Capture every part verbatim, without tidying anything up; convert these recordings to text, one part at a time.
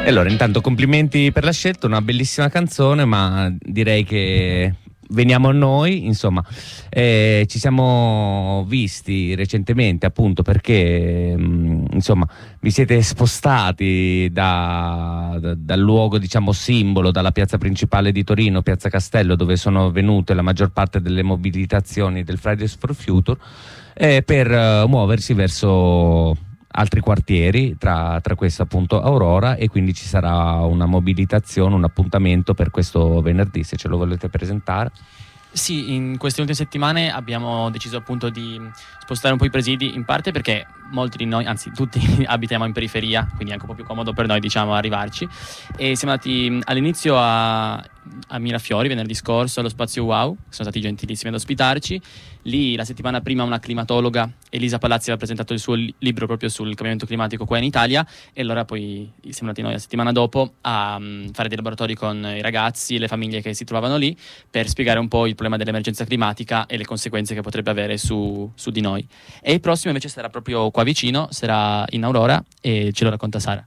E allora, intanto complimenti per la scelta, una bellissima canzone, ma direi che veniamo a noi, insomma, eh, ci siamo visti recentemente appunto perché mh, insomma vi siete spostati da, da, dal luogo diciamo simbolo, dalla piazza principale di Torino, Piazza Castello, dove sono venute la maggior parte delle mobilitazioni del Fridays for Future, eh, per uh, muoversi verso altri quartieri, tra, tra questo appunto Aurora, e quindi ci sarà una mobilitazione, un appuntamento per questo venerdì, se ce lo volete presentare. Sì, in queste ultime settimane abbiamo deciso appunto di spostare un po' i presidi, in parte perché molti di noi, anzi tutti, abitiamo in periferia, quindi è anche un po' più comodo per noi, diciamo, arrivarci. E siamo andati all'inizio a, a Mirafiori venerdì scorso allo Spazio Wow, sono stati gentilissimi ad ospitarci. Lì la settimana prima una climatologa, Elisa Palazzi, aveva presentato il suo li- libro proprio sul cambiamento climatico qua in Italia, e allora poi siamo andati noi la settimana dopo a um, fare dei laboratori con i ragazzi e le famiglie che si trovavano lì per spiegare un po' il problema dell'emergenza climatica e le conseguenze che potrebbe avere su, su di noi. E il prossimo invece sarà proprio qua vicino, sarà in Aurora, e ce lo racconta Sara.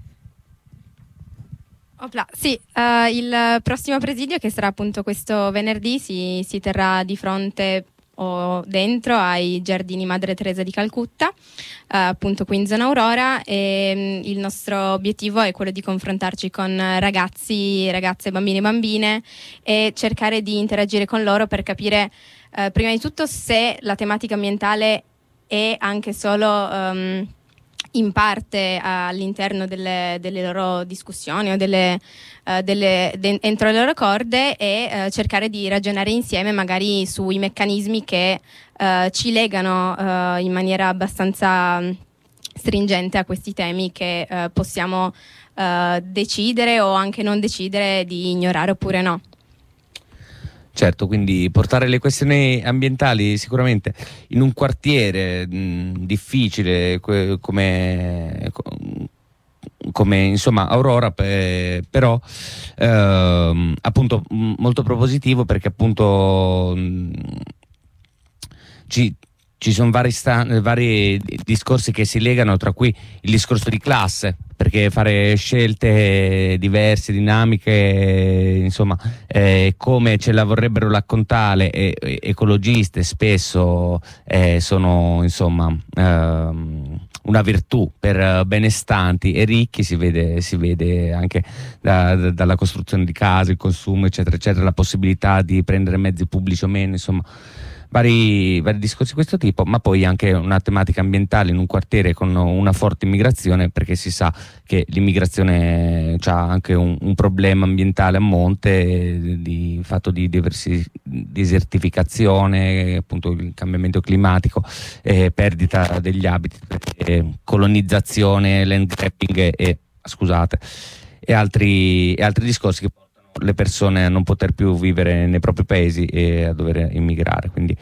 Opla. Sì, uh, il prossimo presidio, che sarà appunto questo venerdì, si, si terrà di fronte o dentro ai Giardini Madre Teresa di Calcutta, uh, appunto qui in zona Aurora, e um, il nostro obiettivo è quello di confrontarci con ragazzi, ragazze, bambini e bambine, e cercare di interagire con loro per capire uh, prima di tutto se la tematica ambientale è anche solo um, in parte all'interno delle, delle loro discussioni o delle, uh, delle, de, entro le loro corde, e uh, cercare di ragionare insieme magari sui meccanismi che uh, ci legano uh, in maniera abbastanza stringente a questi temi, che uh, possiamo uh, decidere o anche non decidere di ignorare oppure no. Certo, quindi portare le questioni ambientali sicuramente in un quartiere mh, difficile que- come, come insomma Aurora, pe- però ehm, appunto mh, molto propositivo, perché appunto mh, ci Ci sono vari, sta- vari discorsi che si legano, tra cui il discorso di classe, perché fare scelte diverse, dinamiche, insomma, eh, come ce la vorrebbero raccontare e- e- ecologiste, spesso eh, sono insomma ehm, una virtù per benestanti e ricchi. Si vede, si vede anche da, da, dalla costruzione di case, il consumo, eccetera, eccetera, la possibilità di prendere mezzi pubblici o meno, insomma. Vari, vari discorsi di questo tipo, ma poi anche una tematica ambientale in un quartiere con una forte immigrazione, perché si sa che l'immigrazione ha anche un, un problema ambientale a monte, di fatto di diversi, desertificazione, appunto il cambiamento climatico, eh, perdita degli habitat, eh, colonizzazione, land grabbing e, scusate, e altri, e altri discorsi che le persone a non poter più vivere nei propri paesi e a dover immigrare. Quindi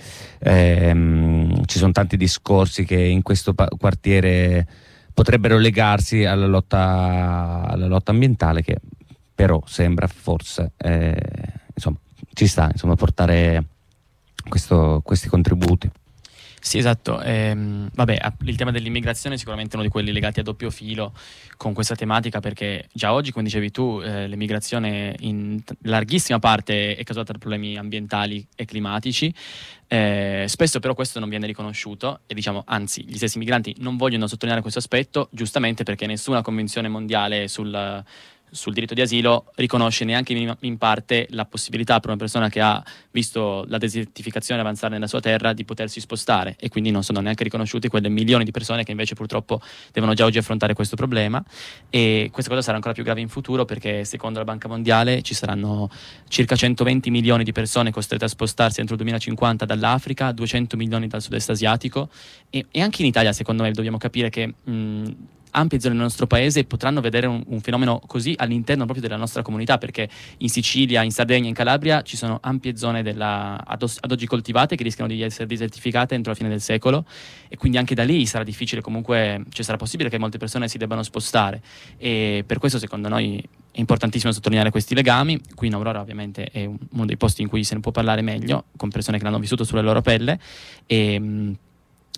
ehm, ci sono tanti discorsi che in questo pa- quartiere potrebbero legarsi alla lotta, alla lotta ambientale, che però sembra forse eh, insomma ci sta insomma portare questo, questi contributi. Sì, esatto. Ehm, vabbè, il tema dell'immigrazione è sicuramente uno di quelli legati a doppio filo con questa tematica, perché già oggi, come dicevi tu, eh, l'immigrazione in t- larghissima parte è causata da problemi ambientali e climatici. Eh, spesso però questo non viene riconosciuto, e diciamo, anzi, gli stessi migranti non vogliono sottolineare questo aspetto, giustamente perché nessuna convenzione mondiale sul sul diritto di asilo riconosce neanche in, in parte la possibilità per una persona che ha visto la desertificazione avanzare nella sua terra di potersi spostare, e quindi non sono neanche riconosciuti quelle milioni di persone che invece purtroppo devono già oggi affrontare questo problema. E questa cosa sarà ancora più grave in futuro, perché secondo la Banca Mondiale ci saranno circa centoventi milioni di persone costrette a spostarsi entro il duemilacinquanta dall'Africa, duecento milioni dal sud-est asiatico, e, e anche in Italia secondo me dobbiamo capire che mh, ampie zone del nostro paese potranno vedere un, un fenomeno così all'interno proprio della nostra comunità, perché in Sicilia, in Sardegna, in Calabria ci sono ampie zone della, ad, os, ad oggi coltivate, che rischiano di essere desertificate entro la fine del secolo, e quindi anche da lì sarà difficile, comunque, cioè sarà possibile che molte persone si debbano spostare, e per questo secondo noi è importantissimo sottolineare questi legami. Qui in Aurora ovviamente è uno dei posti in cui se ne può parlare meglio, con persone che l'hanno vissuto sulla loro pelle, e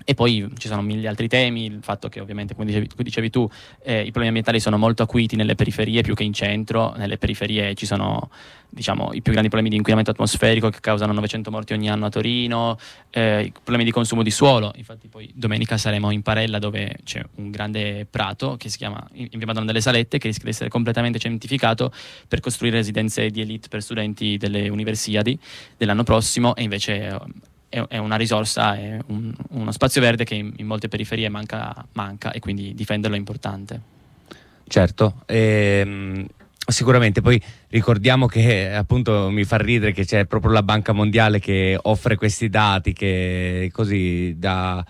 E poi ci sono mille altri temi, il fatto che ovviamente, come dicevi, dicevi tu, eh, i problemi ambientali sono molto acuiti nelle periferie più che in centro. Nelle periferie ci sono, diciamo, i più grandi problemi di inquinamento atmosferico che causano novecento morti ogni anno a Torino, eh, i problemi di consumo di suolo. Infatti poi domenica saremo in Parella, dove c'è un grande prato che si chiama in Via Madonna delle Salette, che rischia di essere completamente cementificato per costruire residenze di elite per studenti delle Universiadi dell'anno prossimo, e invece è una risorsa, è un, uno spazio verde che in, in molte periferie manca, manca e quindi difenderlo è importante. Certo, ehm, sicuramente. Poi ricordiamo che appunto mi fa ridere che c'è proprio la Banca Mondiale che offre questi dati, che così da,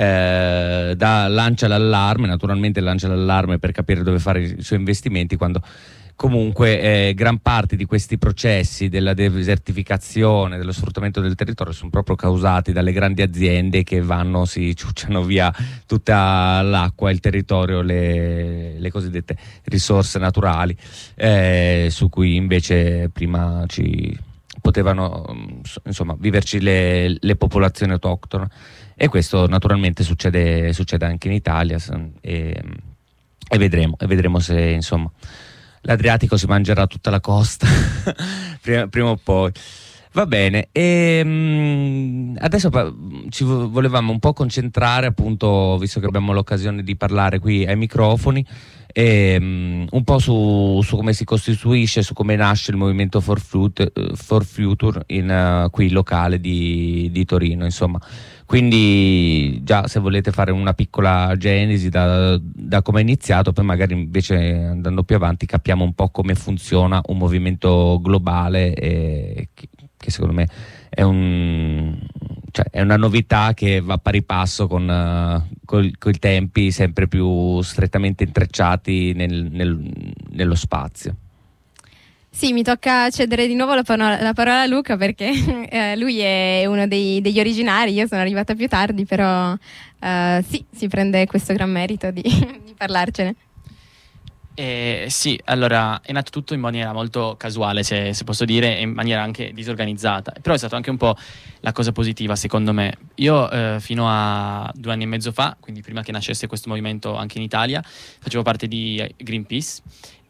eh, da lancia l'allarme, naturalmente lancia l'allarme per capire dove fare i suoi investimenti, quando comunque eh, gran parte di questi processi della desertificazione, dello sfruttamento del territorio sono proprio causati dalle grandi aziende che vanno, si ciucciano via tutta l'acqua, il territorio, le, le cosiddette risorse naturali, eh, su cui invece prima ci potevano insomma viverci le, le popolazioni autoctone, e questo naturalmente succede, succede anche in Italia, e, e vedremo, e vedremo se insomma l'Adriatico si mangerà tutta la costa prima, prima o poi. Va bene, e mh, adesso pa- ci volevamo un po' concentrare, appunto, visto che abbiamo l'occasione di parlare qui ai microfoni, e, mh, un po' su, su come si costituisce, su come nasce il movimento For, Fut- For Future in, uh, qui locale di, di Torino, insomma. Quindi già, se volete fare una piccola genesi da, da come è iniziato, poi magari invece andando più avanti capiamo un po' come funziona un movimento globale, e che, che secondo me è, un, cioè è una novità che va a pari passo con uh, i tempi sempre più strettamente intrecciati nel, nel, nello spazio. Sì, mi tocca cedere di nuovo la, parola, la parola a Luca, perché eh, lui è uno dei, degli originari, io sono arrivata più tardi, però eh, sì, si prende questo gran merito di, di parlarcene. Eh, sì, allora è nato tutto in maniera molto casuale, se, se posso dire, e in maniera anche disorganizzata, però è stato anche un po' la cosa positiva, secondo me. Io eh, fino a due anni e mezzo fa, quindi prima che nascesse questo movimento anche in Italia, facevo parte di Greenpeace,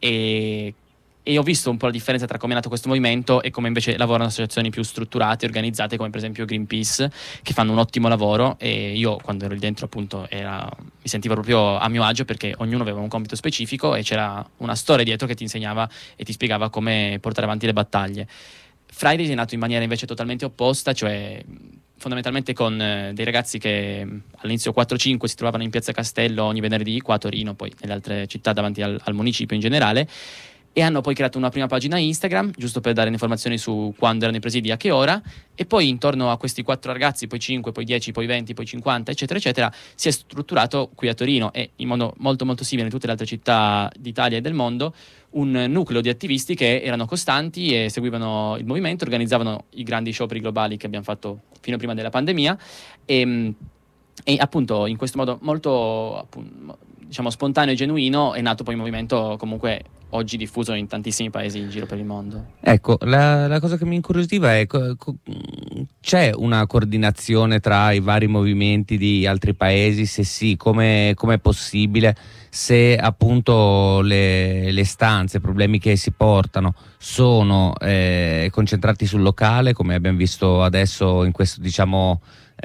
e E ho visto un po' la differenza tra come è nato questo movimento e come invece lavorano associazioni più strutturate, organizzate, come per esempio Greenpeace, che fanno un ottimo lavoro. E io, quando ero lì dentro, appunto, era, mi sentivo proprio a mio agio, perché ognuno aveva un compito specifico e c'era una storia dietro che ti insegnava e ti spiegava come portare avanti le battaglie. Fridays è nato in maniera invece totalmente opposta, cioè fondamentalmente con eh, dei ragazzi che all'inizio quattro cinque si trovavano in Piazza Castello ogni venerdì, qua a Torino, poi nelle altre città davanti al, al municipio in generale, e hanno poi creato una prima pagina Instagram, giusto per dare informazioni su quando erano i presidi, a che ora, e poi intorno a questi quattro ragazzi, poi cinque, poi dieci, poi venti, poi cinquanta, eccetera, eccetera, si è strutturato qui a Torino, e in modo molto molto simile in tutte le altre città d'Italia e del mondo, un nucleo di attivisti che erano costanti e seguivano il movimento, organizzavano i grandi scioperi globali che abbiamo fatto fino prima della pandemia, e, e appunto in questo modo molto, appunto, diciamo, spontaneo e genuino è nato poi il movimento, comunque oggi diffuso in tantissimi paesi in giro per il mondo. Ecco, la, la cosa che mi incuriosiva è co- co- c'è una coordinazione tra i vari movimenti di altri paesi? Se sì, come è possibile? Se appunto le, le stanze, i problemi che si portano sono eh, concentrati sul locale, come abbiamo visto adesso in questo, diciamo,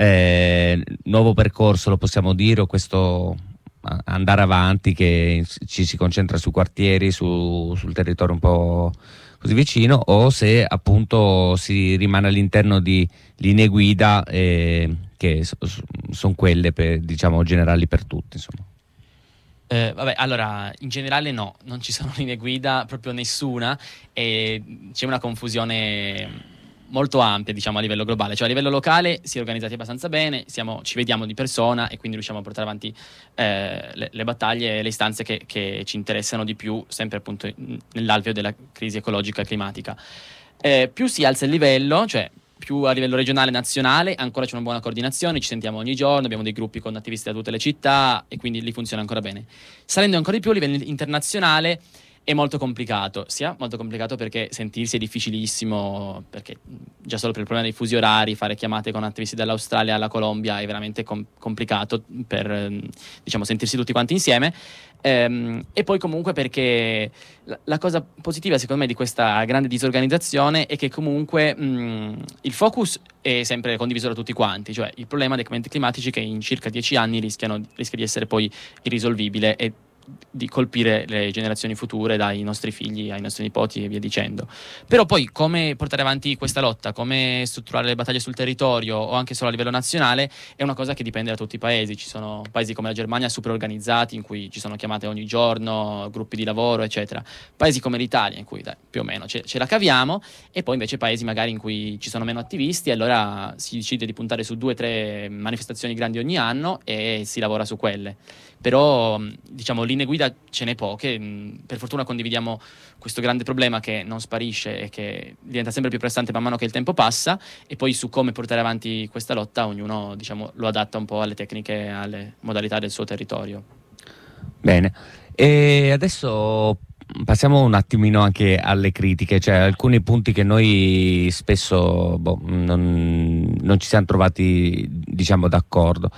eh, nuovo percorso, lo possiamo dire, o questo andare avanti che ci si concentra sui quartieri, su, sul territorio un po' così vicino, o se appunto si rimane all'interno di linee guida eh, che so, sono quelle per, diciamo, generali per tutti, insomma. Eh, vabbè, allora, in generale no, non ci sono linee guida, proprio nessuna, e c'è una confusione molto ampia, diciamo, a livello globale. Cioè a livello locale si è organizzati abbastanza bene, siamo, ci vediamo di persona e quindi riusciamo a portare avanti eh, le, le battaglie e le istanze che, che ci interessano di più, sempre appunto nell'alveo della crisi ecologica e climatica. Eh, più si alza il livello, cioè più a livello regionale e nazionale, ancora c'è una buona coordinazione, ci sentiamo ogni giorno, abbiamo dei gruppi con attivisti da tutte le città e quindi lì funziona ancora bene. Salendo ancora di più a livello internazionale, è molto complicato, sia molto complicato perché sentirsi è difficilissimo, perché già solo per il problema dei fusi orari, fare chiamate con attivisti dall'Australia alla Colombia è veramente com- complicato per, diciamo, sentirsi tutti quanti insieme. Ehm, e poi comunque perché la, la cosa positiva secondo me di questa grande disorganizzazione è che comunque mh, il focus è sempre condiviso da tutti quanti, cioè il problema dei cambiamenti climatici che in circa dieci anni rischiano, rischia di essere poi irrisolvibile e di colpire le generazioni future, dai nostri figli ai nostri nipoti e via dicendo. Però poi come portare avanti questa lotta, come strutturare le battaglie sul territorio o anche solo a livello nazionale è una cosa che dipende da tutti i paesi. Ci sono paesi come la Germania super organizzati in cui ci sono chiamate ogni giorno, gruppi di lavoro eccetera, paesi come l'Italia in cui dai, più o meno ce, ce la caviamo, e poi invece paesi magari in cui ci sono meno attivisti e allora si decide di puntare su due o tre manifestazioni grandi ogni anno e si lavora su quelle. Però diciamo linee guida ce n'è poche, per fortuna condividiamo questo grande problema che non sparisce e che diventa sempre più pressante man mano che il tempo passa, e poi su come portare avanti questa lotta ognuno, diciamo, lo adatta un po' alle tecniche, alle modalità del suo territorio. Bene, e adesso passiamo un attimino anche alle critiche, cioè alcuni punti che noi spesso boh, non, non ci siamo trovati, diciamo, d'accordo.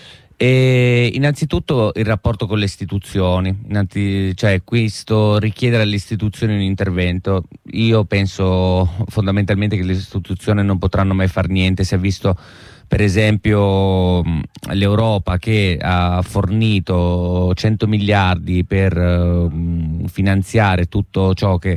E innanzitutto il rapporto con le istituzioni, innanzi, cioè questo richiedere alle istituzioni un intervento. Io penso fondamentalmente che le istituzioni non potranno mai far niente. Si è visto per esempio l'Europa che ha fornito cento miliardi per uh, finanziare tutto ciò che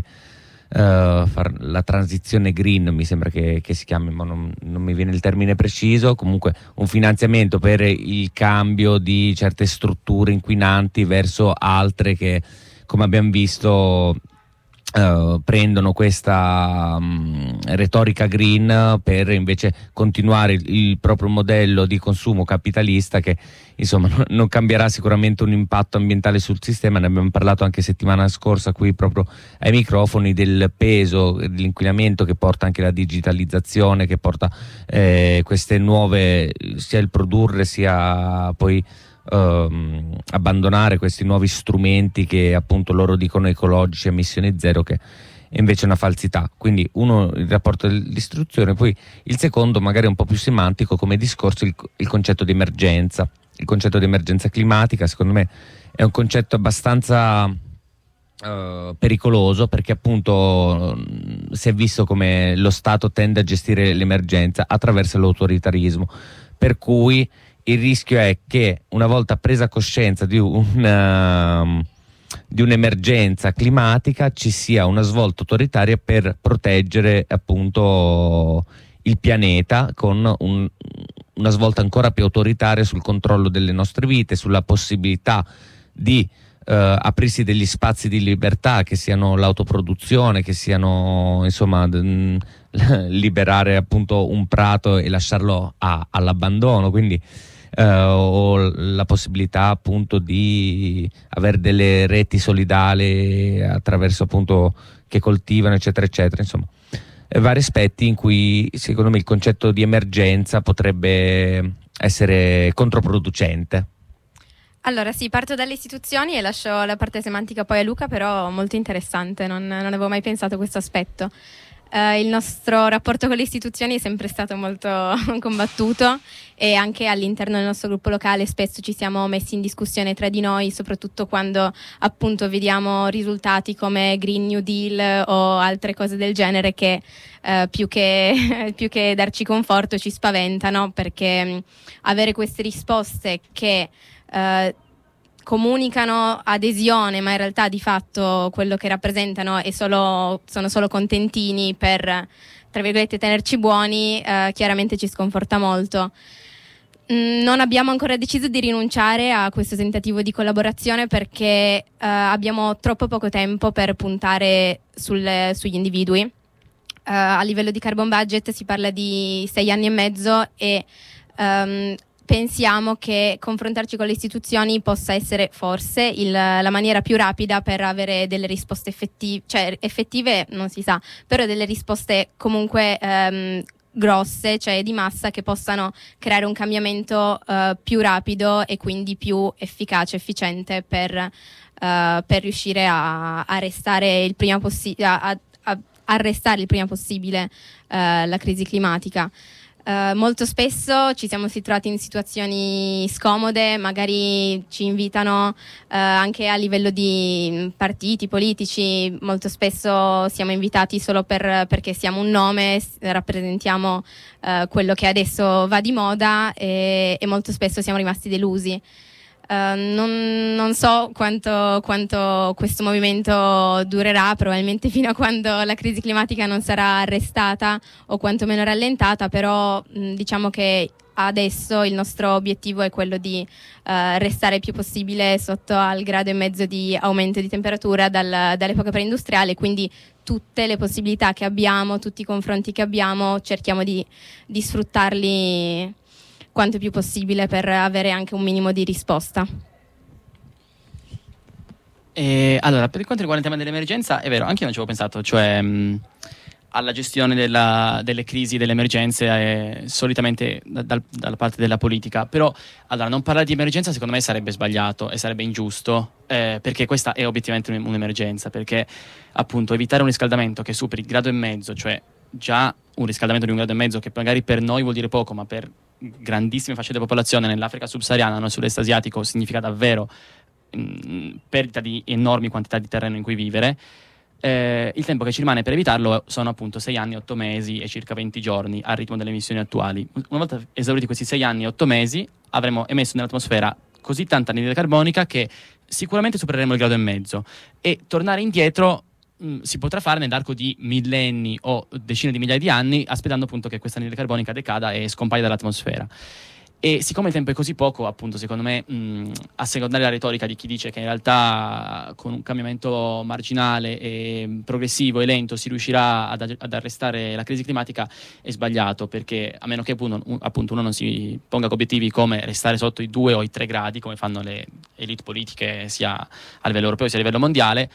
Uh, far la transizione green, mi sembra che, che si chiami, ma non, non mi viene il termine preciso, comunque un finanziamento per il cambio di certe strutture inquinanti verso altre che, come abbiamo visto, Uh, prendono questa um, retorica green per invece continuare il, il proprio modello di consumo capitalista che insomma non, non cambierà sicuramente un impatto ambientale sul sistema. Ne abbiamo parlato anche settimana scorsa qui proprio ai microfoni del peso dell'inquinamento che porta anche la digitalizzazione, che porta eh, queste nuove, sia il produrre sia poi Uh, abbandonare questi nuovi strumenti che appunto loro dicono ecologici, emissioni zero, che è invece una falsità. Quindi uno, il rapporto dell'istruzione, poi il secondo magari un po' più semantico come discorso, il, il concetto di emergenza. Il concetto di emergenza climatica secondo me è un concetto abbastanza uh, pericoloso, perché appunto si è visto come lo Stato tende a gestire l'emergenza attraverso l'autoritarismo, per cui il rischio è che una volta presa coscienza di, una, di un'emergenza climatica ci sia una svolta autoritaria per proteggere appunto il pianeta, con un, una svolta ancora più autoritaria sul controllo delle nostre vite, sulla possibilità di eh, aprirsi degli spazi di libertà, che siano l'autoproduzione, che siano insomma d- liberare appunto un prato e lasciarlo a, all'abbandono, quindi Uh, o la possibilità appunto di avere delle reti solidali attraverso appunto che coltivano eccetera eccetera, insomma eh, vari aspetti in cui secondo me il concetto di emergenza potrebbe essere controproducente. Allora sì, parto dalle istituzioni e lascio la parte semantica poi a Luca, però molto interessante, non, non avevo mai pensato a questo aspetto. Uh, il nostro rapporto con le istituzioni è sempre stato molto combattuto, e anche all'interno del nostro gruppo locale spesso ci siamo messi in discussione tra di noi, soprattutto quando appunto vediamo risultati come Green New Deal o altre cose del genere che uh, più che, più che darci conforto ci spaventano, perché mh, avere queste risposte che uh, comunicano adesione, ma in realtà di fatto quello che rappresentano è solo, sono solo contentini per, tra virgolette, tenerci buoni, eh, chiaramente ci sconforta molto. Mm, non abbiamo ancora deciso di rinunciare a questo tentativo di collaborazione perché eh, abbiamo troppo poco tempo per puntare sul, sugli individui. Uh, a livello di carbon budget si parla di sei anni e mezzo e um, pensiamo che confrontarci con le istituzioni possa essere forse il, la maniera più rapida per avere delle risposte effettive, cioè effettive non si sa, però delle risposte comunque um, grosse, cioè di massa, che possano creare un cambiamento uh, più rapido e quindi più efficace, efficiente per, uh, per riuscire a, a restare il prima possibile a, a, a arrestare il prima possibile uh, la crisi climatica. Uh, molto spesso ci siamo ritrovati in situazioni scomode, magari ci invitano uh, anche a livello di partiti politici, molto spesso siamo invitati solo per, perché siamo un nome, rappresentiamo uh, quello che adesso va di moda e, e molto spesso siamo rimasti delusi. Uh, non, non so quanto, quanto questo movimento durerà, probabilmente fino a quando la crisi climatica non sarà arrestata o quantomeno rallentata, però mh, diciamo che adesso il nostro obiettivo è quello di uh, restare il più possibile sotto al grado e mezzo di aumento di temperatura dal, dall'epoca preindustriale, quindi tutte le possibilità che abbiamo, tutti i confronti che abbiamo, cerchiamo di, di sfruttarli quanto più possibile per avere anche un minimo di risposta. E, allora, per quanto riguarda il tema dell'emergenza, è vero, anche io non ci avevo pensato, cioè mh, alla gestione della, delle crisi, delle emergenze, eh, solitamente da, dal, dalla parte della politica, però allora, non parlare di emergenza secondo me sarebbe sbagliato e sarebbe ingiusto, eh, perché questa è obiettivamente un'emergenza, perché appunto evitare un riscaldamento che superi il grado e mezzo, cioè già un riscaldamento di un grado e mezzo che magari per noi vuol dire poco, ma per grandissime fasce di popolazione nell'Africa subsahariana, nel sud-est asiatico, significa davvero mh, perdita di enormi quantità di terreno in cui vivere. Eh, il tempo che ci rimane per evitarlo sono appunto sei anni, otto mesi e circa venti giorni al ritmo delle emissioni attuali. Una volta esauriti questi sei anni e otto mesi avremo emesso nell'atmosfera così tanta anidride carbonica che sicuramente supereremo il grado e mezzo, e tornare indietro mh, si potrà fare nell'arco di millenni o decine di migliaia di anni, aspettando appunto che questa anidride carbonica decada e scompaia dall'atmosfera. E siccome il tempo è così poco, appunto, secondo me, mh, a secondare la retorica di chi dice che in realtà con un cambiamento marginale e progressivo e lento si riuscirà ad, ad arrestare la crisi climatica, è sbagliato, perché a meno che appunto, appunto uno non si ponga come obiettivi come restare sotto i due o i tre gradi, come fanno le elite politiche sia a livello europeo sia a livello mondiale,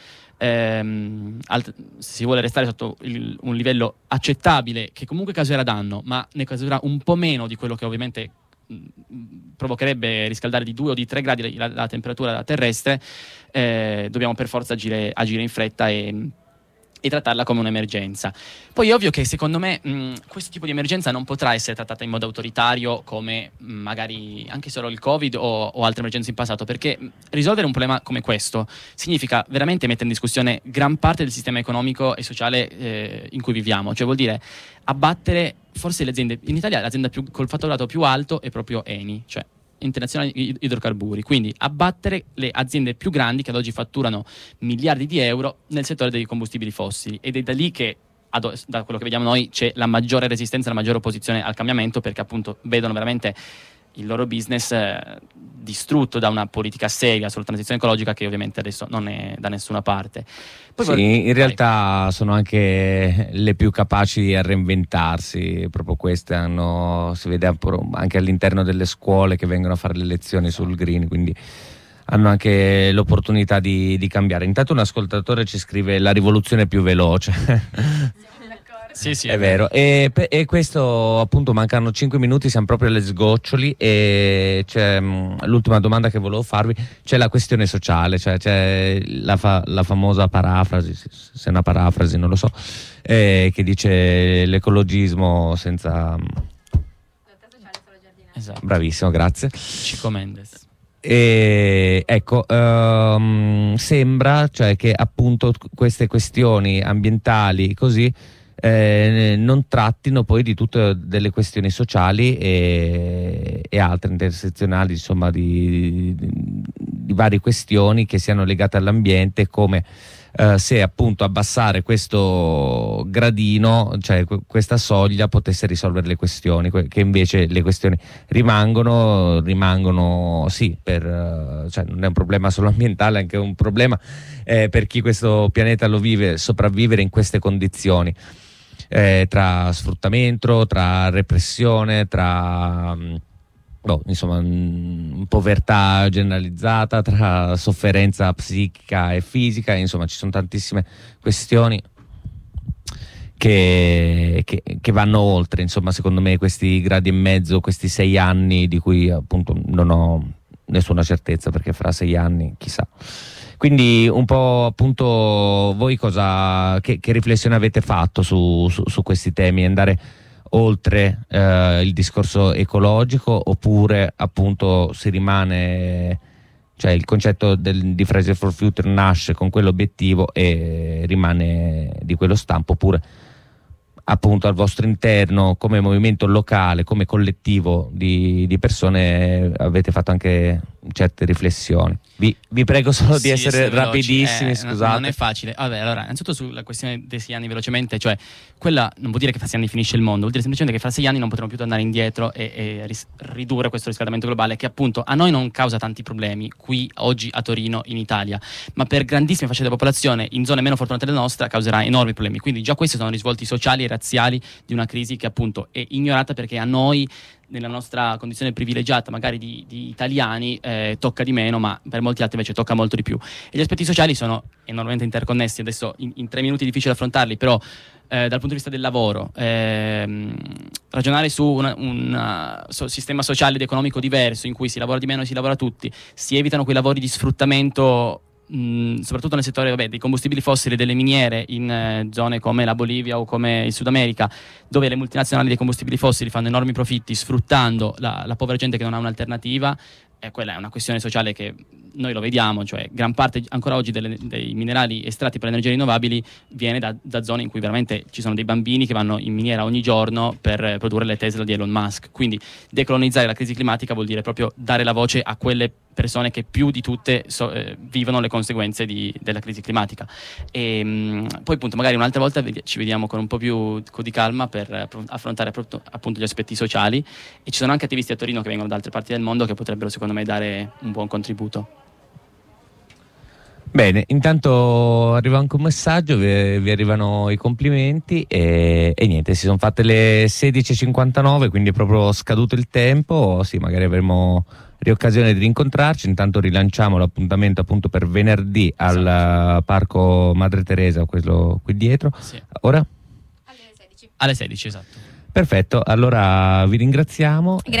ehm, alt- se si vuole restare sotto il, un livello accettabile, che comunque causerà danno, ma ne causerà un po' meno di quello che ovviamente provocherebbe riscaldare di due o di tre gradi la, la temperatura terrestre, eh, dobbiamo per forza agire, agire in fretta e, e trattarla come un'emergenza. Poi è ovvio che secondo me mh, questo tipo di emergenza non potrà essere trattata in modo autoritario come mh, magari anche solo il Covid o, o altre emergenze in passato, perché mh, risolvere un problema come questo significa veramente mettere in discussione gran parte del sistema economico e sociale eh, in cui viviamo, cioè vuol dire abbattere forse le aziende. In Italia l'azienda più, col fatturato più alto è proprio Eni, cioè Internazionale Idrocarburi, quindi abbattere le aziende più grandi che ad oggi fatturano miliardi di euro nel settore dei combustibili fossili, ed è da lì che ad, da quello che vediamo noi c'è la maggiore resistenza, la maggiore opposizione al cambiamento, perché appunto vedono veramente il loro business eh, distrutto da una politica seria sulla transizione ecologica che ovviamente adesso non è da nessuna parte. Poi sì, vorrei... in realtà sono anche le più capaci a reinventarsi, proprio queste hanno, si vede anche all'interno delle scuole che vengono a fare le lezioni sul green, quindi hanno anche l'opportunità di, di cambiare. Intanto un ascoltatore ci scrive: la rivoluzione più veloce. Sì, sì, è vero. E, e questo appunto, mancano cinque minuti, siamo proprio alle sgoccioli, e c'è mh, l'ultima domanda che volevo farvi, c'è la questione sociale, cioè c'è la, fa, la famosa parafrasi, se è una parafrasi non lo so, eh, che dice l'ecologismo senza... Esatto. Bravissimo, grazie. Cico Mendes. E ecco, um, sembra cioè che appunto queste questioni ambientali così Eh, non trattino poi di tutte delle questioni sociali e, e altre intersezionali, insomma di, di, di varie questioni che siano legate all'ambiente, come eh, se appunto abbassare questo gradino, cioè questa soglia, potesse risolvere le questioni, che invece le questioni rimangono, rimangono sì, per, cioè non è un problema solo ambientale, è anche un problema eh, per chi questo pianeta lo vive, sopravvivere in queste condizioni. Eh, tra sfruttamento, tra repressione, tra oh, insomma mh, povertà generalizzata, tra sofferenza psichica e fisica, insomma ci sono tantissime questioni che, che, che vanno oltre, insomma, secondo me, questi gradi e mezzo, questi sei anni di cui appunto non ho nessuna certezza, perché fra sei anni chissà. Quindi un po' appunto voi cosa, che, che riflessione avete fatto su, su, su questi temi? Andare oltre eh, il discorso ecologico, oppure appunto si rimane, cioè il concetto del, di Fridays for Future nasce con quell'obiettivo e rimane di quello stampo, oppure appunto al vostro interno come movimento locale, come collettivo di, di persone avete fatto anche certe riflessioni? Vi, vi prego solo Sì, di essere veloci. rapidissimi, eh, scusate. Non è facile. Vabbè, allora, innanzitutto sulla questione dei sei anni velocemente, cioè quella non vuol dire che fra sei anni finisce il mondo, vuol dire semplicemente che fra sei anni non potremo più tornare indietro e, e ris- ridurre questo riscaldamento globale, che appunto a noi non causa tanti problemi qui oggi a Torino, in Italia, ma per grandissime fasce della popolazione in zone meno fortunate della nostra causerà enormi problemi. Quindi già questi sono risvolti sociali e razziali di una crisi che appunto è ignorata, perché a noi, nella nostra condizione privilegiata magari di, di italiani, eh, tocca di meno, ma per molti altri invece tocca molto di più. E gli aspetti sociali sono enormemente interconnessi. Adesso in, in tre minuti è difficile affrontarli, però eh, dal punto di vista del lavoro, ehm, ragionare su una, un so, sistema sociale ed economico diverso, in cui si lavora di meno e si lavora tutti, si evitano quei lavori di sfruttamento, mh, soprattutto nel settore vabbè, dei combustibili fossili, delle miniere, in eh, zone come la Bolivia o come il Sud America, dove le multinazionali dei combustibili fossili fanno enormi profitti sfruttando la, la povera gente che non ha un'alternativa. E quella è una questione sociale che noi lo vediamo, cioè gran parte ancora oggi delle, dei minerali estratti per le energie rinnovabili viene da, da zone in cui veramente ci sono dei bambini che vanno in miniera ogni giorno per produrre le Tesla di Elon Musk. Quindi decolonizzare la crisi climatica vuol dire proprio dare la voce a quelle persone che più di tutte so, eh, vivono le conseguenze di, della crisi climatica. E mh, poi appunto magari un'altra volta ci vediamo con un po' più di calma per eh, affrontare appunto, appunto gli aspetti sociali, e ci sono anche attivisti a Torino che vengono da altre parti del mondo che potrebbero secondo me dare un buon contributo. Bene, intanto arriva anche un messaggio, vi, vi arrivano i complimenti e, e niente, si sono fatte le sedici e cinquantanove, quindi è proprio scaduto il tempo. Sì, magari avremo occasione di rincontrarci. Intanto rilanciamo l'appuntamento appunto per venerdì al esatto. Parco Madre Teresa, quello qui dietro. Sì. Ora? Alle sedici. Alle sedici, esatto. Perfetto, allora vi ringraziamo. Grazie.